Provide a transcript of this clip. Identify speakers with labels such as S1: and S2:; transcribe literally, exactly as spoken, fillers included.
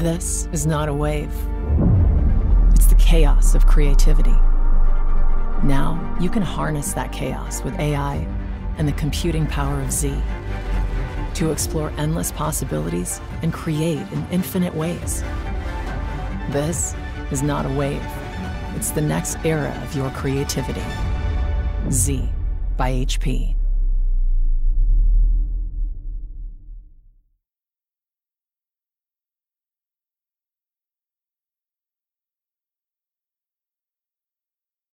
S1: This is not a wave. It's the chaos of creativity. Now, you can harness that chaos with A I and the computing power of Z to explore endless possibilities and create in infinite ways. This is not a wave. It's the next era of your creativity. Z by H P.